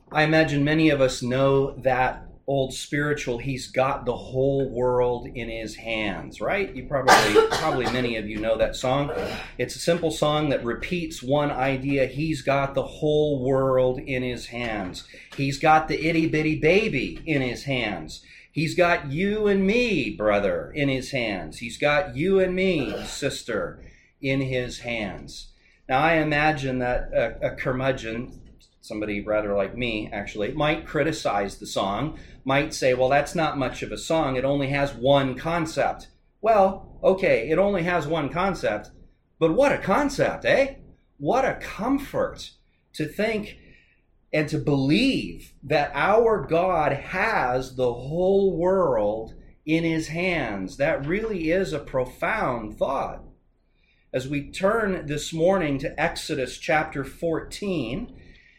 I imagine many of us know that old spiritual, he's got the whole world in his hands, right? You probably many of you know that song. It's a simple song that repeats one idea. He's got the whole world in his hands. He's got the itty bitty baby in his hands. He's got you and me, brother, in his hands. He's got you and me, sister, in his hands. Now, I imagine that a curmudgeon, somebody rather like me, actually, might criticize the song, might say, well, that's not much of a song. It only has one concept. Well, okay, it only has one concept, but what a concept, eh? What a comfort to think and to believe that our God has the whole world in his hands. That really is a profound thought. As we turn this morning to Exodus chapter 14,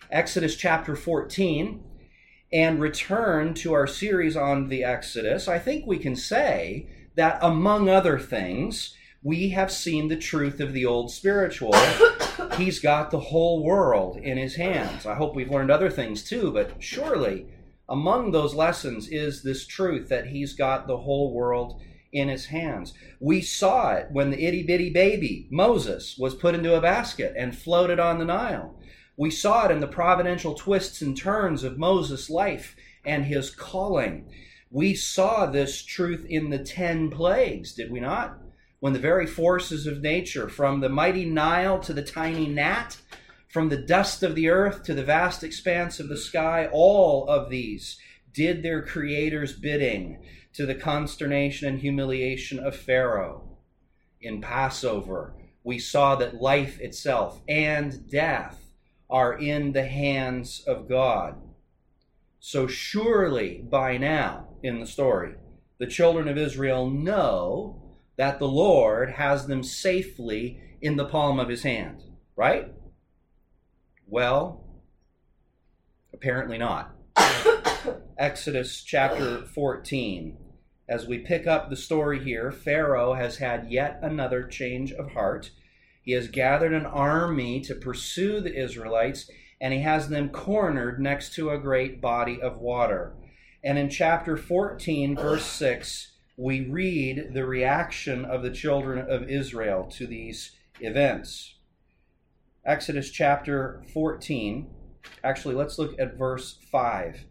and return to our series on the Exodus, I think we can say that, among other things, we have seen the truth of the old spiritual. He's got the whole world in his hands. I hope we've learned other things too, but surely among those lessons is this truth that he's got the whole world in his hands. We saw it when the itty-bitty baby, Moses, was put into a basket and floated on the Nile. We saw it in the providential twists and turns of Moses' life and his calling. We saw this truth in the 10 plagues, did we not? When the very forces of nature, from the mighty Nile to the tiny gnat, from the dust of the earth to the vast expanse of the sky, all of these did their Creator's bidding, to the consternation and humiliation of Pharaoh. In Passover, we saw that life itself and death are in the hands of God. So surely by now in the story, the children of Israel know that the Lord has them safely in the palm of his hand, right? Well, apparently not. Exodus chapter 14. As we pick up the story here, Pharaoh has had yet another change of heart. He has gathered an army to pursue the Israelites, and he has them cornered next to a great body of water. And in chapter 14, verse 6, we read the reaction of the children of Israel to these events. Exodus chapter 14. Actually, let's look at verse 5.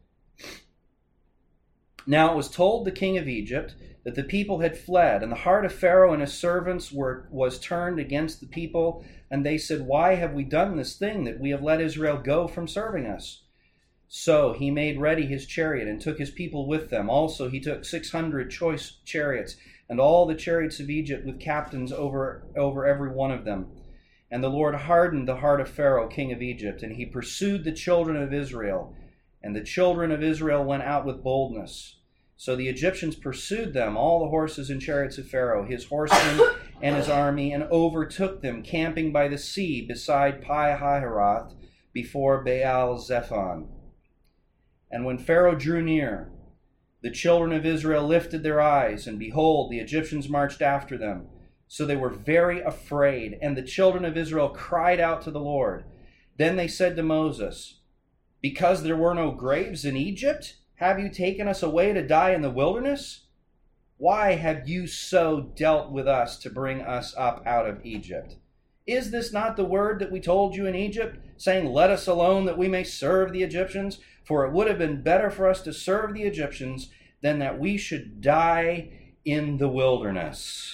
Now it was told the king of Egypt that the people had fled, and the heart of Pharaoh and his servants was turned against the people, and they said, why have we done this thing, that we have let Israel go from serving us? So he made ready his chariot and took his people with them. Also he took 600 choice chariots, and all the chariots of Egypt with captains over every one of them. And the Lord hardened the heart of Pharaoh, king of Egypt, and he pursued the children of Israel. And the children of Israel went out with boldness. So the Egyptians pursued them, all the horses and chariots of Pharaoh, his horsemen and his army, and overtook them, camping by the sea beside Pi-hahiroth, before Baal-zephon. And when Pharaoh drew near, the children of Israel lifted their eyes, and behold, the Egyptians marched after them. So they were very afraid, and the children of Israel cried out to the Lord. Then they said to Moses, because there were no graves in Egypt, have you taken us away to die in the wilderness? Why have you so dealt with us to bring us up out of Egypt? Is this not the word that we told you in Egypt, saying, let us alone that we may serve the Egyptians? For it would have been better for us to serve the Egyptians than that we should die in the wilderness.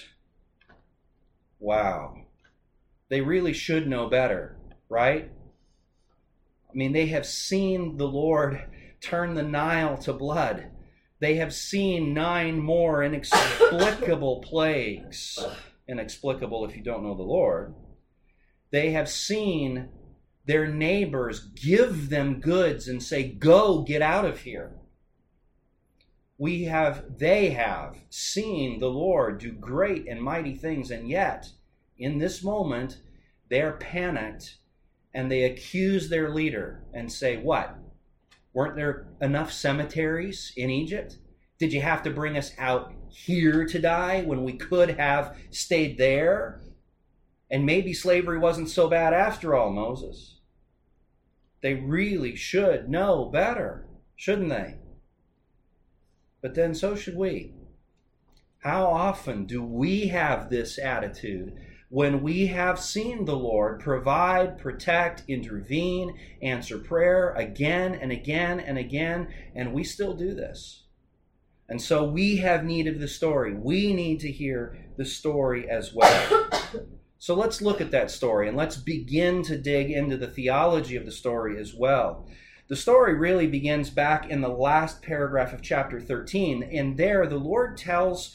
Wow. They really should know better, right? I mean, they have seen the Lord turn the Nile to blood. They have seen 9 more inexplicable plagues. Inexplicable if you don't know the Lord. They have seen their neighbors give them goods and say, go, get out of here. They have seen the Lord do great and mighty things, and yet, in this moment, they're panicked and they accuse their leader and say, what? Weren't there enough cemeteries in Egypt? Did you have to bring us out here to die when we could have stayed there? And maybe slavery wasn't so bad after all, Moses. They really should know better, shouldn't they? But then so should we. How often do we have this attitude when we have seen the Lord provide, protect, intervene, answer prayer again and again and again, and we still do this? And so we have need of the story. We need to hear the story as well. So let's look at that story and let's begin to dig into the theology of the story as well. The story really begins back in the last paragraph of chapter 13, and there the Lord tells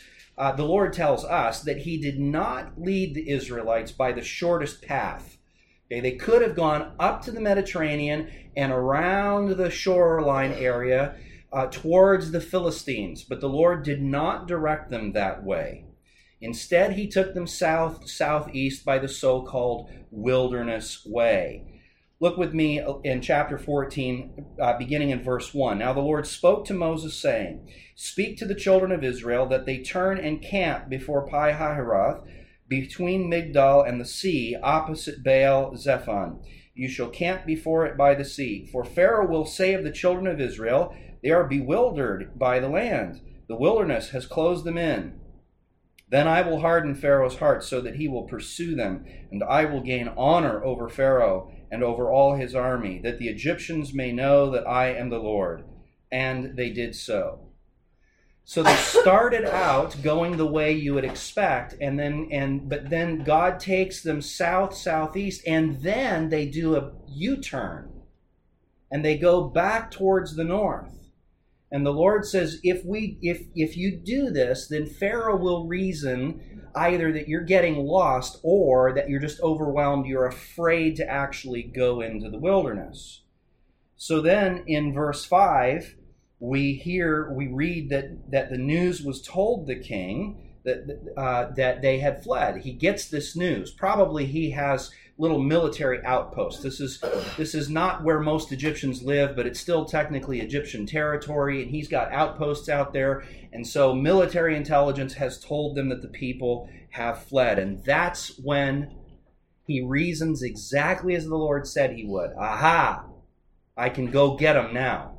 us that he did not lead the Israelites by the shortest path. Okay, they could have gone up to the Mediterranean and around the shoreline area towards the Philistines, but the Lord did not direct them that way. Instead, he took them southeast by the so-called wilderness way. Look with me in chapter 14, beginning in verse 1. Now the Lord spoke to Moses, saying, "Speak to the children of Israel that they turn and camp before Pi-hahiroth, between Migdal and the sea, opposite Baal-zephon. You shall camp before it by the sea. For Pharaoh will say of the children of Israel, they are bewildered by the land. The wilderness has closed them in. Then I will harden Pharaoh's heart so that he will pursue them, and I will gain honor over Pharaoh and over all his army, that the Egyptians may know that I am the Lord." And they did so. So they started out going the way you would expect, but then God takes them southeast, and then they do a U-turn, and they go back towards the north. And the Lord says, if you do this, then Pharaoh will reason either that you're getting lost or that you're just overwhelmed, you're afraid to actually go into the wilderness. So then in verse 5, we read that the news was told the king that they had fled. He gets this news. Probably he has little military outposts. This is not where most Egyptians live, but it's still technically Egyptian territory, and he's got outposts out there. And so military intelligence has told them that the people have fled. And that's when he reasons exactly as the Lord said he would. Aha! I can go get them now.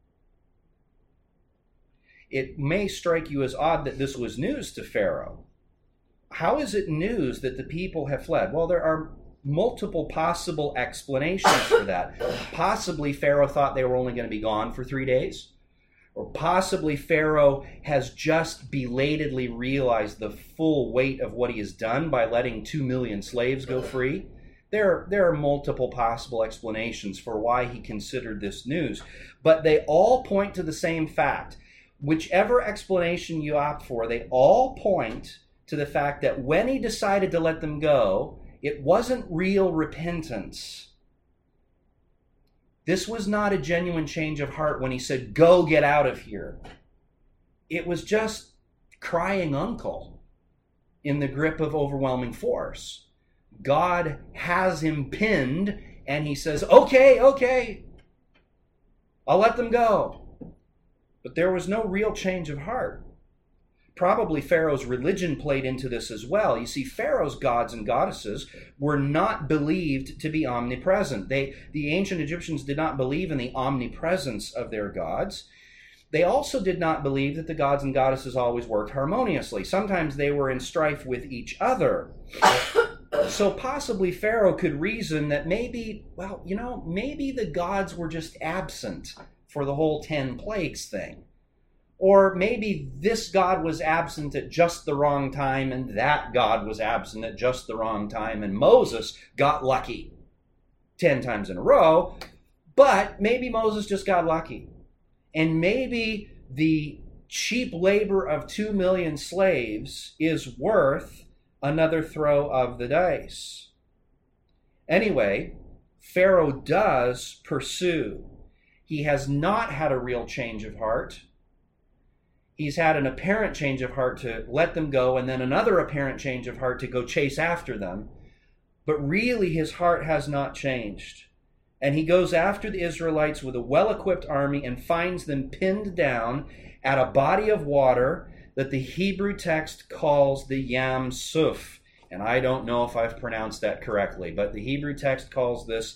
It may strike you as odd that this was news to Pharaoh. How is it news that the people have fled? Well, there are multiple possible explanations for that. Possibly Pharaoh thought they were only going to be gone for 3 days. Or possibly Pharaoh has just belatedly realized the full weight of what he has done by letting 2 million slaves go free. There are multiple possible explanations for why he considered this news. But they all point to the same fact. Whichever explanation you opt for, they all point to the fact that when he decided to let them go, it wasn't real repentance. This was not a genuine change of heart when he said, "Go, get out of here." It was just crying uncle in the grip of overwhelming force. God has him pinned, and he says, okay, I'll let them go. But there was no real change of heart. Probably Pharaoh's religion played into this as well. You see, Pharaoh's gods and goddesses were not believed to be omnipresent. The ancient Egyptians did not believe in the omnipresence of their gods. They also did not believe that the gods and goddesses always worked harmoniously. Sometimes they were in strife with each other. So possibly Pharaoh could reason that maybe the gods were just absent for the whole 10 plagues thing. Or maybe this God was absent at just the wrong time, and that God was absent at just the wrong time, and Moses got lucky 10 times in a row, but maybe Moses just got lucky. And maybe the cheap labor of 2 million slaves is worth another throw of the dice. Anyway, Pharaoh does pursue. He has not had a real change of heart. He's had an apparent change of heart to let them go, and then another apparent change of heart to go chase after them. But really, his heart has not changed. And he goes after the Israelites with a well-equipped army and finds them pinned down at a body of water that the Hebrew text calls the Yam Suf. And I don't know if I've pronounced that correctly, but the Hebrew text calls this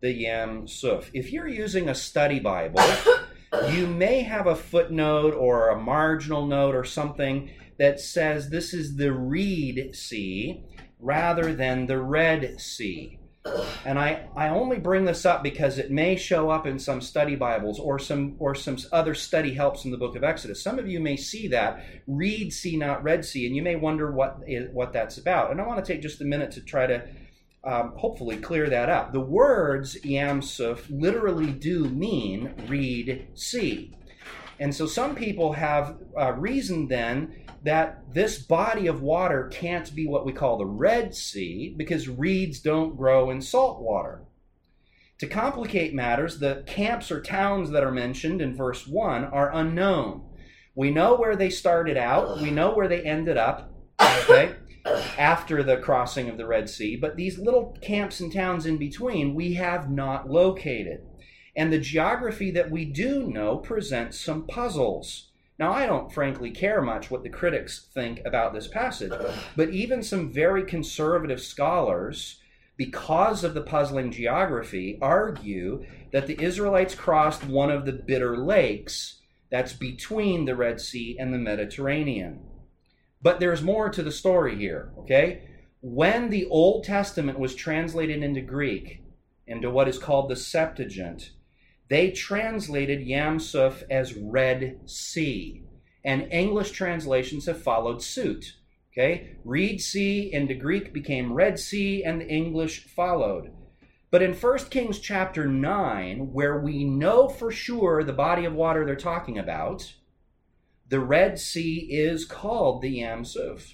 the Yam Suf. If you're using a study Bible, you may have a footnote or a marginal note or something that says this is the Reed Sea rather than the Red Sea. And I only bring this up because it may show up in some study Bibles or some other study helps in the book of Exodus. Some of you may see that, Reed Sea, not Red Sea, and you may wonder what that's about. And I want to take just a minute to try to hopefully clear that up. The words Yam Suf literally do mean Reed Sea. And so some people have reasoned then that this body of water can't be what we call the Red Sea because reeds don't grow in salt water. To complicate matters, the camps or towns that are mentioned in verse 1 are unknown. We know where they started out. We know where they ended up, okay, after the crossing of the Red Sea. But these little camps and towns in between, we have not located. And the geography that we do know presents some puzzles. Now, I don't frankly care much what the critics think about this passage, but even some very conservative scholars, because of the puzzling geography, argue that the Israelites crossed one of the bitter lakes that's between the Red Sea and the Mediterranean. But there's more to the story here, okay? When the Old Testament was translated into Greek, into what is called the Septuagint, they translated Yam Suf as Red Sea, and English translations have followed suit. Okay, Reed Sea into Greek became Red Sea, and the English followed. But in 1 Kings chapter 9, where we know for sure the body of water they're talking about, the Red Sea is called the Yam Suf.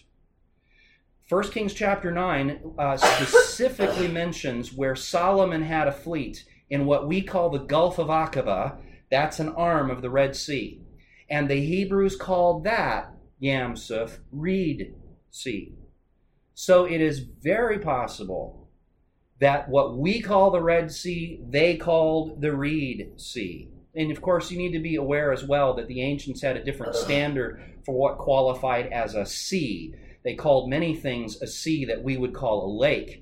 1 Kings chapter 9 specifically mentions where Solomon had a fleet in what we call the Gulf of Aqaba. That's an arm of the Red Sea. And the Hebrews called that Yam Suf Reed Sea. So it is very possible that what we call the Red Sea, they called the Reed Sea. And of course, you need to be aware as well that the ancients had a different standard for what qualified as a sea. They called many things a sea that we would call a lake.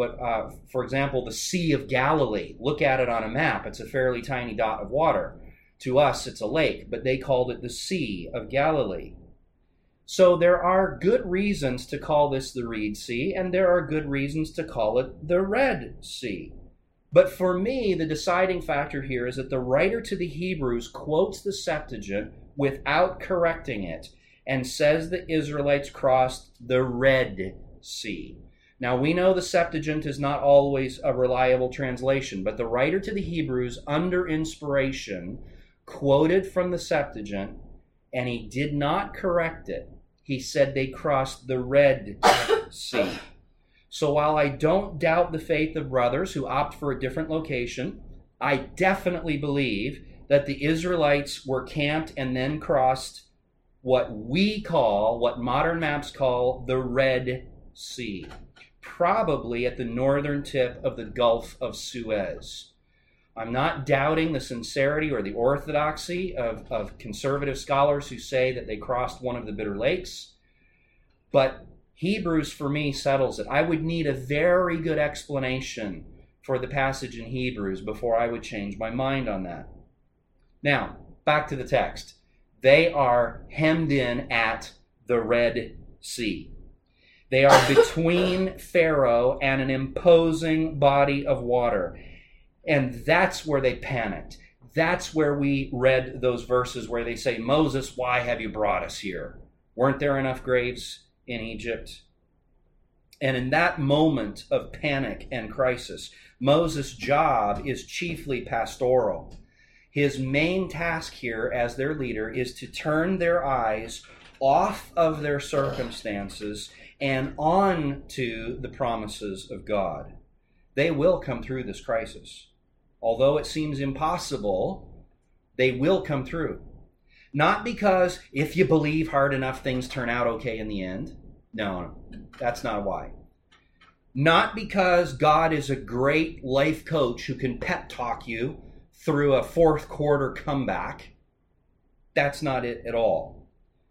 For example, the Sea of Galilee. Look at it on a map. It's a fairly tiny dot of water. To us, it's a lake, but they called it the Sea of Galilee. So there are good reasons to call this the Reed Sea, and there are good reasons to call it the Red Sea. But for me, the deciding factor here is that the writer to the Hebrews quotes the Septuagint without correcting it and says the Israelites crossed the Red Sea. Now, we know the Septuagint is not always a reliable translation, but the writer to the Hebrews, under inspiration, quoted from the Septuagint, and he did not correct it. He said they crossed the Red Sea. So while I don't doubt the faith of brothers who opt for a different location, I definitely believe that the Israelites were camped and then crossed what modern maps call the Red Sea, probably at the northern tip of the Gulf of Suez. I'm not doubting the sincerity or the orthodoxy of conservative scholars who say that they crossed one of the bitter lakes, but Hebrews, for me, settles it. I would need a very good explanation for the passage in Hebrews before I would change my mind on that. Now, back to the text. They are hemmed in at the Red Sea. They are between Pharaoh and an imposing body of water. And that's where they panicked. That's where we read those verses where they say, Moses, why have you brought us here? Weren't there enough graves in Egypt? And in that moment of panic and crisis, Moses' job is chiefly pastoral. His main task here as their leader is to turn their eyes off of their circumstances and on to the promises of God. They will come through this crisis. Although it seems impossible, they will come through. Not because if you believe hard enough, things turn out okay in the end. No, that's not why. Not because God is a great life coach who can pep talk you through a fourth quarter comeback. That's not it at all.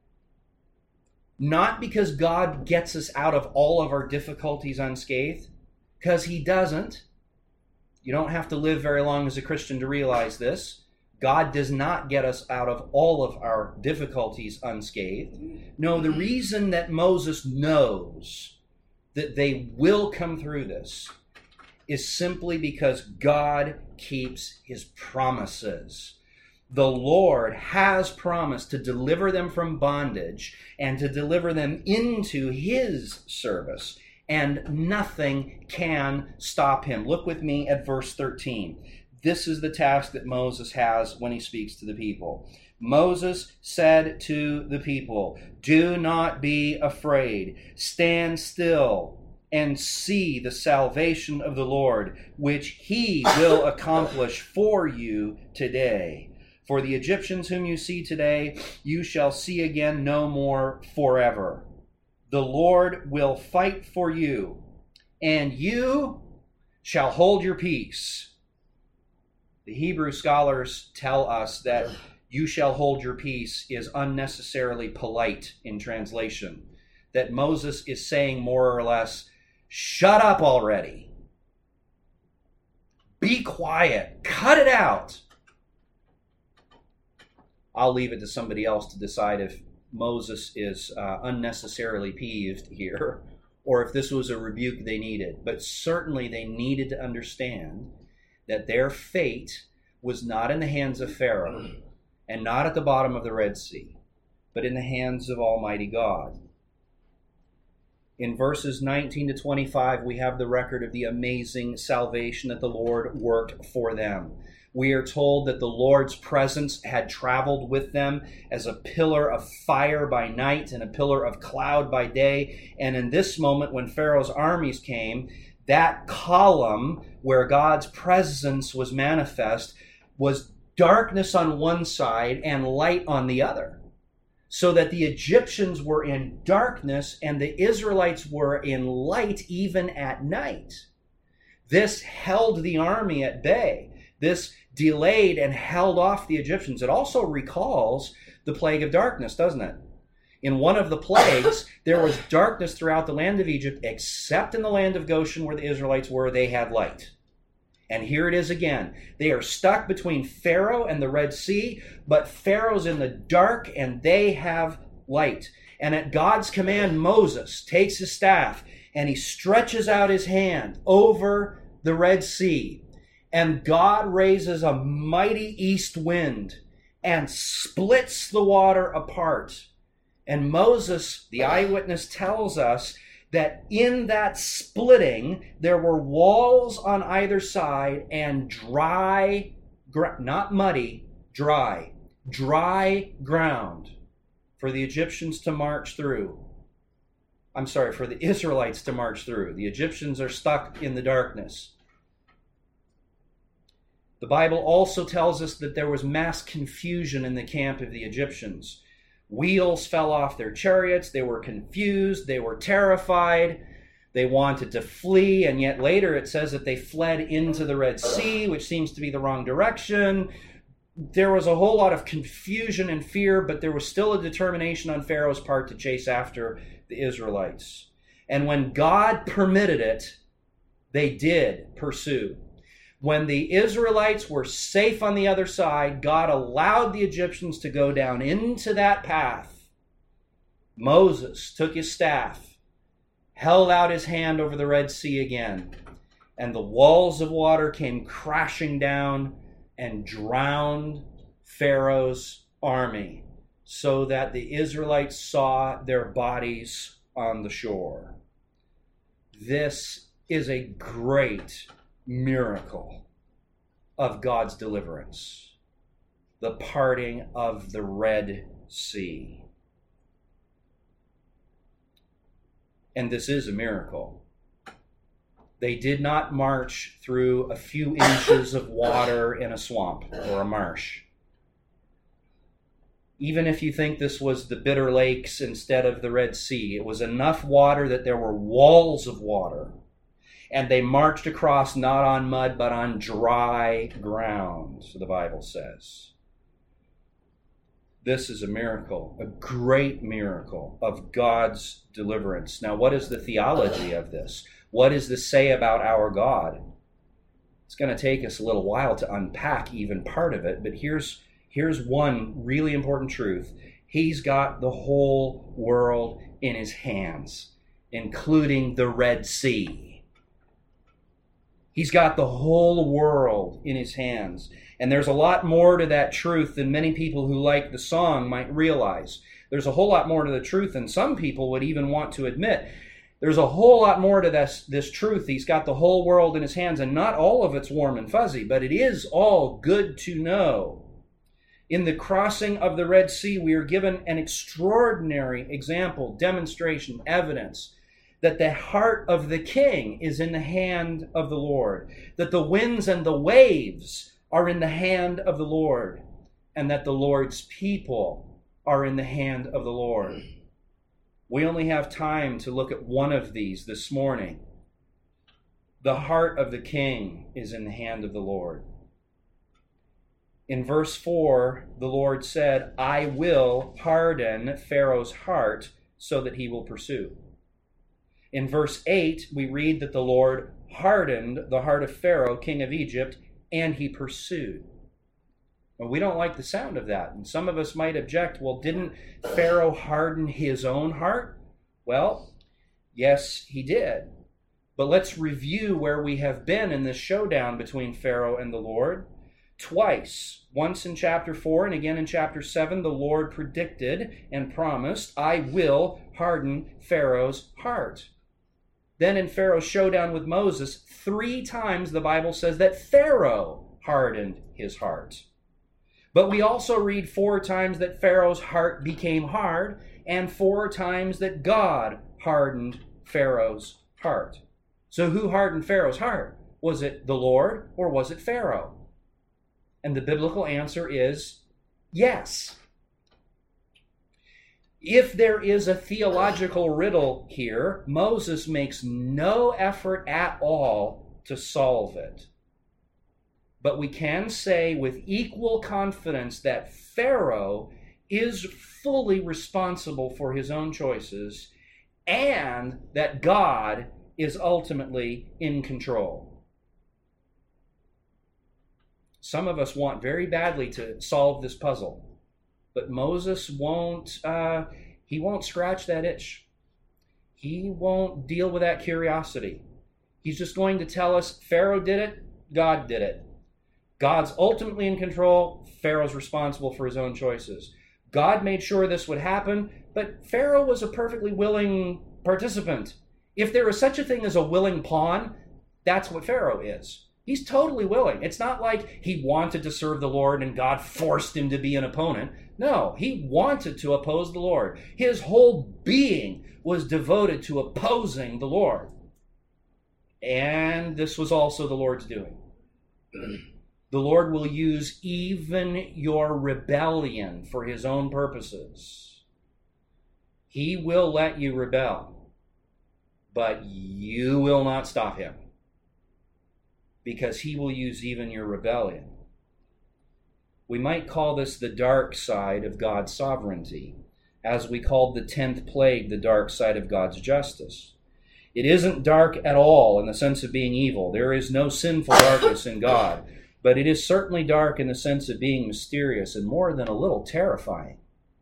Not because God gets us out of all of our difficulties unscathed, because he doesn't. You don't have to live very long as a Christian to realize this. God does not get us out of all of our difficulties unscathed. No, the reason that Moses knows that they will come through this is simply because God keeps his promises. The Lord has promised to deliver them from bondage and to deliver them into his service, and nothing can stop him. Look with me at verse 13. This is the task that Moses has when he speaks to the people. Moses said to the people, "Do not be afraid. Stand still and see the salvation of the Lord, which he will accomplish for you today. For the Egyptians whom you see today, you shall see again no more forever. The Lord will fight for you, and you shall hold your peace." The Hebrew scholars tell us that "you shall hold your peace" is unnecessarily polite in translation. That Moses is saying more or less, shut up already. Be quiet. Cut it out. I'll leave it to somebody else to decide if Moses is unnecessarily peeved here, or if this was a rebuke they needed. But certainly they needed to understand that their fate was not in the hands of Pharaoh and not at the bottom of the Red Sea, but in the hands of Almighty God. In verses 19 to 25, we have the record of the amazing salvation that the Lord worked for them. We are told that the Lord's presence had traveled with them as a pillar of fire by night and a pillar of cloud by day. And in this moment, when Pharaoh's armies came, that column where God's presence was manifest was darkness on one side and light on the other, so that the Egyptians were in darkness and the Israelites were in light even at night. This held the army at bay. This delayed and held off the Egyptians. It also recalls the plague of darkness, doesn't it? In one of the plagues, there was darkness throughout the land of Egypt, except in the land of Goshen where the Israelites were, they had light. And here it is again. They are stuck between Pharaoh and the Red Sea, but Pharaoh's in the dark and they have light. And at God's command, Moses takes his staff and he stretches out his hand over the Red Sea. And God raises a mighty east wind and splits the water apart. And Moses, the eyewitness, tells us that in that splitting, there were walls on either side and dry, not muddy, dry ground for the Egyptians to march through. I'm sorry, for the Israelites to march through. The Egyptians are stuck in the darkness. The Bible also tells us that there was mass confusion in the camp of the Egyptians. Wheels fell off their chariots. They were confused. They were terrified. They wanted to flee. And yet later it says that they fled into the Red Sea, which seems to be the wrong direction. There was a whole lot of confusion and fear, but there was still a determination on Pharaoh's part to chase after the Israelites. And when God permitted it, they did pursue. When the Israelites were safe on the other side, God allowed the Egyptians to go down into that path. Moses took his staff, held out his hand over the Red Sea again, and the walls of water came crashing down and drowned Pharaoh's army, so that the Israelites saw their bodies on the shore. This is a great miracle of God's deliverance, the parting of the Red Sea. And this is a miracle. They did not march through a few inches of water in a swamp or a marsh. Even if you think this was the Bitter Lakes instead of the Red Sea, it was enough water that there were walls of water. And they marched across not on mud, but on dry ground, so the Bible says. This is a miracle, a great miracle of God's deliverance. Now, what is the theology of this? What does this say about our God? It's going to take us a little while to unpack even part of it, but here's one really important truth. He's got the whole world in his hands, including the Red Sea. He's got the whole world in his hands. And there's a lot more to that truth than many people who like the song might realize. There's a whole lot more to the truth than some people would even want to admit. There's a whole lot more to this truth. He's got the whole world in his hands, and not all of it's warm and fuzzy, but it is all good to know. In the crossing of the Red Sea, we are given an extraordinary example, demonstration, evidence that the heart of the king is in the hand of the Lord, that the winds and the waves are in the hand of the Lord, and that the Lord's people are in the hand of the Lord. We only have time to look at one of these this morning. The heart of the king is in the hand of the Lord. In verse 4, the Lord said, I will harden Pharaoh's heart so that he will pursue. In verse 8, we read that the Lord hardened the heart of Pharaoh, king of Egypt, and he pursued. Well, we don't like the sound of that. And some of us might object, well, didn't Pharaoh harden his own heart? Well, yes, he did. But let's review where we have been in this showdown between Pharaoh and the Lord. Twice, once in chapter 4 and again in chapter 7, the Lord predicted and promised, I will harden Pharaoh's heart. Then in Pharaoh's showdown with Moses, 3 times the Bible says that Pharaoh hardened his heart. But we also read 4 times that Pharaoh's heart became hard, and 4 times that God hardened Pharaoh's heart. So who hardened Pharaoh's heart? Was it the Lord or was it Pharaoh? And the biblical answer is yes. If there is a theological riddle here, Moses makes no effort at all to solve it. But we can say with equal confidence that Pharaoh is fully responsible for his own choices and that God is ultimately in control. Some of us want very badly to solve this puzzle, but Moses won't scratch that itch. He won't deal with that curiosity. He's just going to tell us Pharaoh did it, God did it. God's ultimately in control, Pharaoh's responsible for his own choices. God made sure this would happen, but Pharaoh was a perfectly willing participant. If there is such a thing as a willing pawn, that's what Pharaoh is. He's totally willing. It's not like he wanted to serve the Lord and God forced him to be an opponent. No, he wanted to oppose the Lord. His whole being was devoted to opposing the Lord. And this was also the Lord's doing. The Lord will use even your rebellion for his own purposes. He will let you rebel, but you will not stop him, because he will use even your rebellion. We might call this the dark side of God's sovereignty, as we called the 10th plague the dark side of God's justice. It isn't dark at all in the sense of being evil. There is no sinful darkness in God. But it is certainly dark in the sense of being mysterious and more than a little terrifying.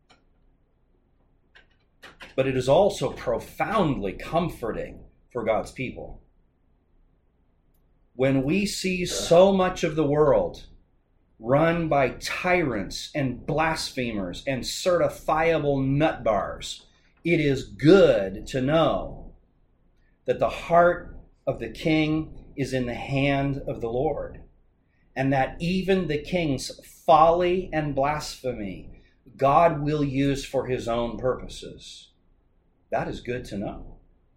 But it is also profoundly comforting for God's people. When we see so much of the world run by tyrants and blasphemers and certifiable nutbars, it is good to know that the heart of the king is in the hand of the Lord. And that even the king's folly and blasphemy, God will use for his own purposes. That is good to know.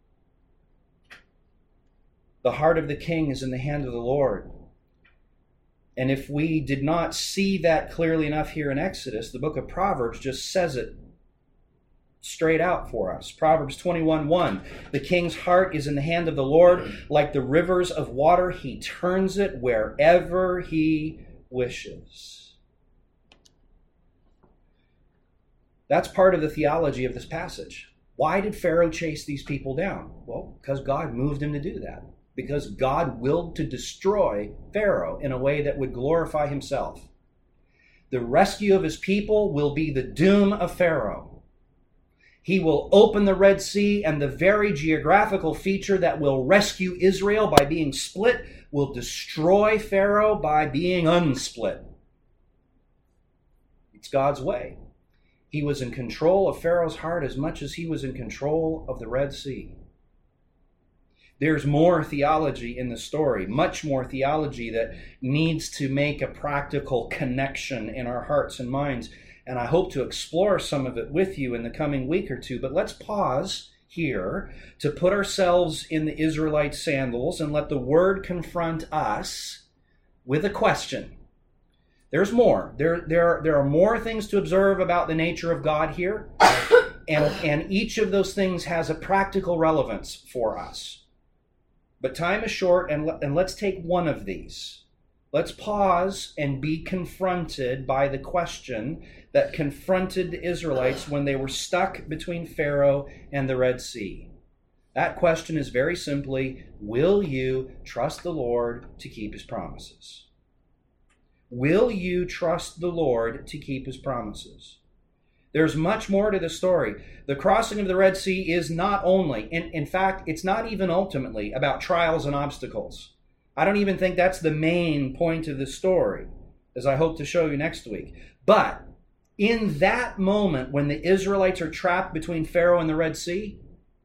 The heart of the king is in the hand of the Lord. And if we did not see that clearly enough here in Exodus, the book of Proverbs just says it straight out for us. Proverbs 21:1. The king's heart is in the hand of the Lord. Like the rivers of water, he turns it wherever he wishes. That's part of the theology of this passage. Why did Pharaoh chase these people down? Well, because God moved him to do that. because God willed to destroy Pharaoh in a way that would glorify himself. The rescue of his people will be the doom of Pharaoh. He will open the Red Sea, and the very geographical feature that will rescue Israel by being split will destroy Pharaoh by being unsplit. It's God's way. He was in control of Pharaoh's heart as much as he was in control of the Red Sea. There's more theology in the story, much more theology that needs to make a practical connection in our hearts and minds. And I hope to explore some of it with you in the coming week or two. But let's pause here to put ourselves in the Israelite sandals and let the Word confront us with a question. There's more. There are more things to observe about the nature of God here. And each of those things has a practical relevance for us. But time is short, and let's take one of these. Let's pause and be confronted by the question that confronted the Israelites when they were stuck between Pharaoh and the Red Sea. That question is very simply, will you trust the Lord to keep his promises? Will you trust the Lord to keep his promises? There's much more to the story. The crossing of the Red Sea is not only, in fact, it's not even ultimately about trials and obstacles. I don't even think that's the main point of the story, as I hope to show you next week. But in that moment when the Israelites are trapped between Pharaoh and the Red Sea,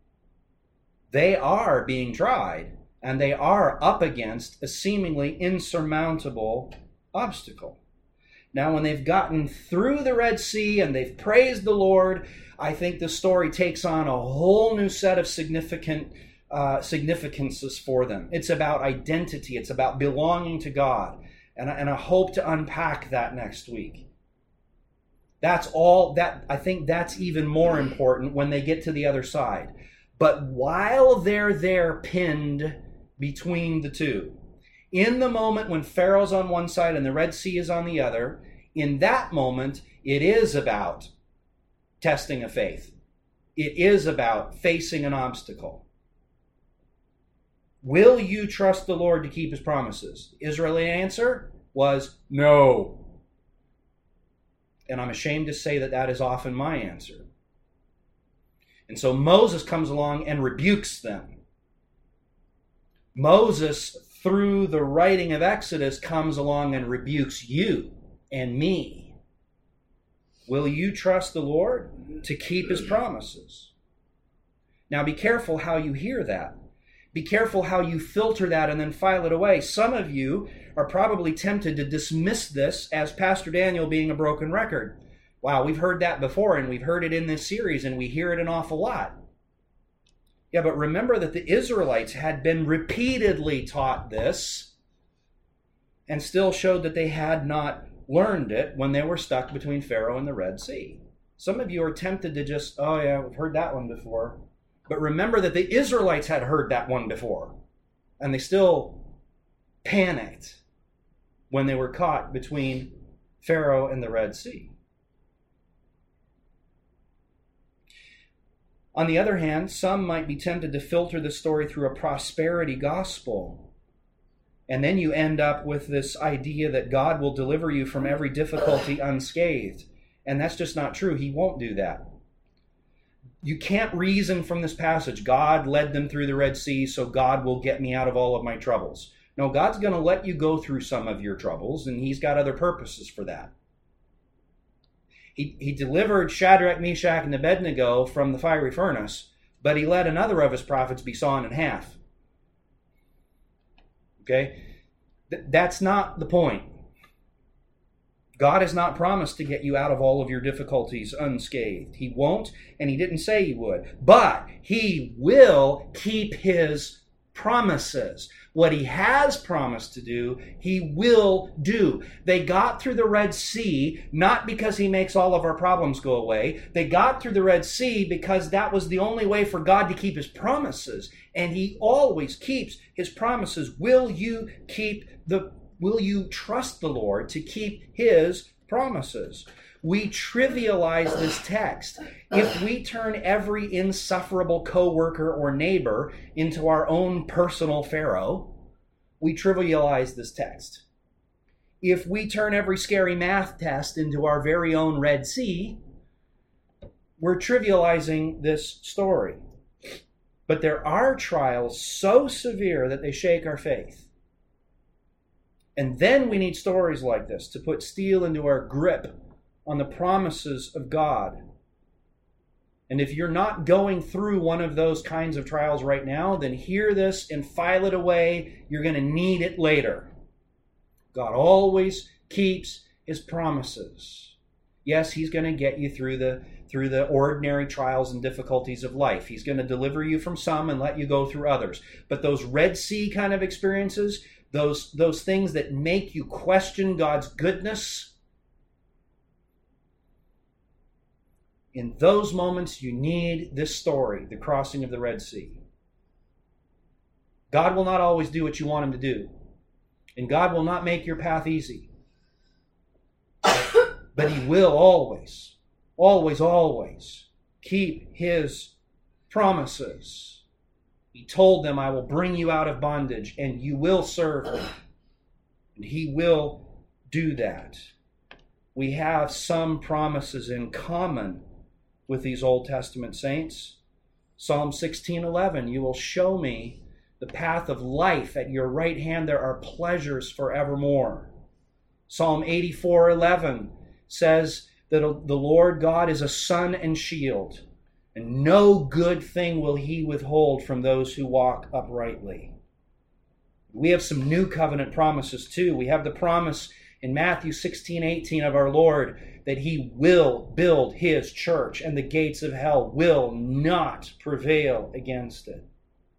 they are being tried, and they are up against a seemingly insurmountable obstacle. Now, when they've gotten through the Red Sea and they've praised the Lord, I think the story takes on a whole new set of significances for them. It's about identity. It's about belonging to God. And I hope to unpack that next week. That's all that I think that's even more important when they get to the other side. But while they're there pinned between the two, in the moment when Pharaoh's on one side and the Red Sea is on the other, in that moment, it is about testing of faith. It is about facing an obstacle. Will you trust the Lord to keep his promises? The Israeli answer was no. And I'm ashamed to say that that is often my answer. And so Moses comes along and rebukes them. Moses, through the writing of Exodus, comes along and rebukes you and me. Will you trust the Lord to keep his promises? Now be careful how you hear that. Be careful how you filter that and then file it away. Some of you are probably tempted to dismiss this as Pastor Daniel being a broken record. Wow, we've heard that before, and we've heard it in this series, and we hear it an awful lot. Yeah, but remember that the Israelites had been repeatedly taught this and still showed that they had not learned it when they were stuck between Pharaoh and the Red Sea. Some of you are tempted to just, oh yeah, we've heard that one before. But remember that the Israelites had heard that one before, and they still panicked when they were caught between Pharaoh and the Red Sea. On the other hand, some might be tempted to filter the story through a prosperity gospel. And then you end up with this idea that God will deliver you from every difficulty unscathed. And that's just not true. He won't do that. You can't reason from this passage, God led them through the Red Sea, so God will get me out of all of my troubles. No, God's going to let you go through some of your troubles, and he's got other purposes for that. He delivered Shadrach, Meshach, and Abednego from the fiery furnace, but he let another of his prophets be sawn in half. Okay? That's not the point. God has not promised to get you out of all of your difficulties unscathed. He won't, and he didn't say he would. But he will keep his promises. What he has promised to do, he will do. They got through the Red Sea, not because he makes all of our problems go away. They got through the Red Sea because that was the only way for God to keep his promises. And he always keeps his promises. Will you trust the Lord to keep his promises. We trivialize this text. If we turn every insufferable coworker or neighbor into our own personal Pharaoh, we trivialize this text. If we turn every scary math test into our very own Red Sea, we're trivializing this story. But there are trials so severe that they shake our faith. And then we need stories like this to put steel into our grip on the promises of God. And if you're not going through one of those kinds of trials right now, then hear this and file it away. You're going to need it later. God always keeps his promises. Yes, he's going to get you through the ordinary trials and difficulties of life. He's going to deliver you from some and let you go through others. But those Red Sea kind of experiences, those things that make you question God's goodness, in those moments, you need this story, the crossing of the Red Sea. God will not always do what you want him to do. And God will not make your path easy. But he will always, always, always keep his promises. He told them, I will bring you out of bondage, and you will serve me. And he will do that. We have some promises in common with these Old Testament saints. Psalm 16:11, you will show me the path of life. At your right hand there are pleasures forevermore. Psalm 84:11 says that the Lord God is a sun and shield, and no good thing will he withhold from those who walk uprightly. We have some new covenant promises too. We have the promise in Matthew 16:18 of our Lord that he will build his church and the gates of hell will not prevail against it.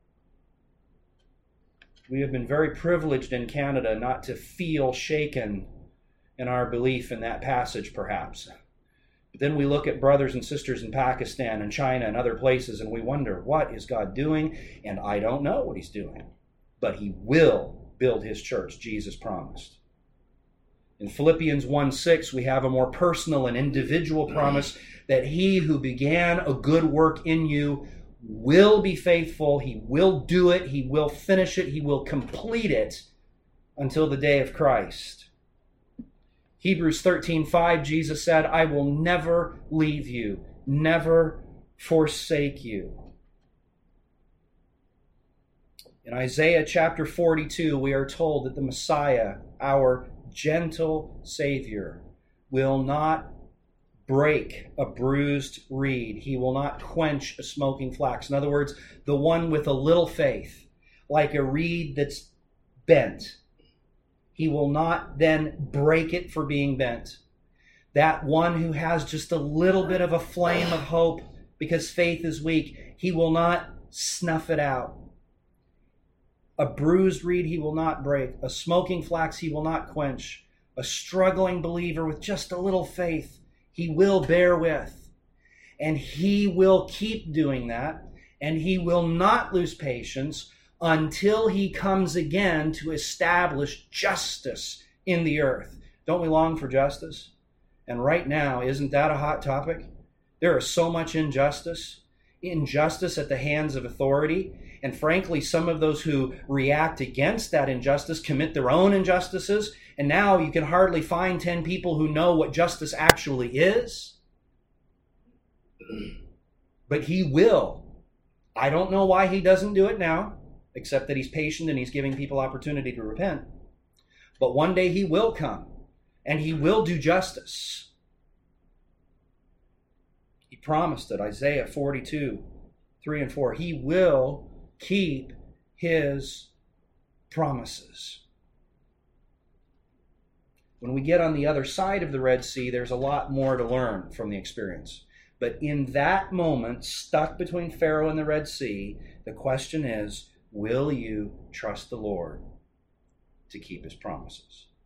We have been very privileged in Canada not to feel shaken in our belief in that passage, perhaps. But then we look at brothers and sisters in Pakistan and China and other places and we wonder, what is God doing? And I don't know what he's doing. But he will build his church, Jesus promised. In Philippians 1:6, we have a more personal and individual promise that he who began a good work in you will be faithful. He will do it. He will finish it. He will complete it until the day of Christ. Hebrews 13:5, Jesus said, I will never leave you, never forsake you. In Isaiah chapter 42, we are told that the Messiah, our gentle Savior, will not break a bruised reed. He will not quench a smoking flax. In other words, the one with a little faith, like a reed that's bent, he will not then break it for being bent. That one who has just a little bit of a flame of hope because faith is weak, he will not snuff it out. A bruised reed he will not break. A smoking flax he will not quench. A struggling believer with just a little faith he will bear with. And he will keep doing that. And he will not lose patience until he comes again to establish justice in the earth. Don't we long for justice? And right now, isn't that a hot topic? There is so much injustice. Injustice at the hands of authority. And frankly, some of those who react against that injustice commit their own injustices. And now you can hardly find 10 people who know what justice actually is. But he will. I don't know why he doesn't do it now, except that he's patient and he's giving people opportunity to repent. But one day he will come, and he will do justice. He promised it, Isaiah 42:3 and 4. He will keep his promises. When we get on the other side of the Red Sea, there's a lot more to learn from the experience. But in that moment, stuck between Pharaoh and the Red Sea, the question is, will you trust the Lord to keep his promises?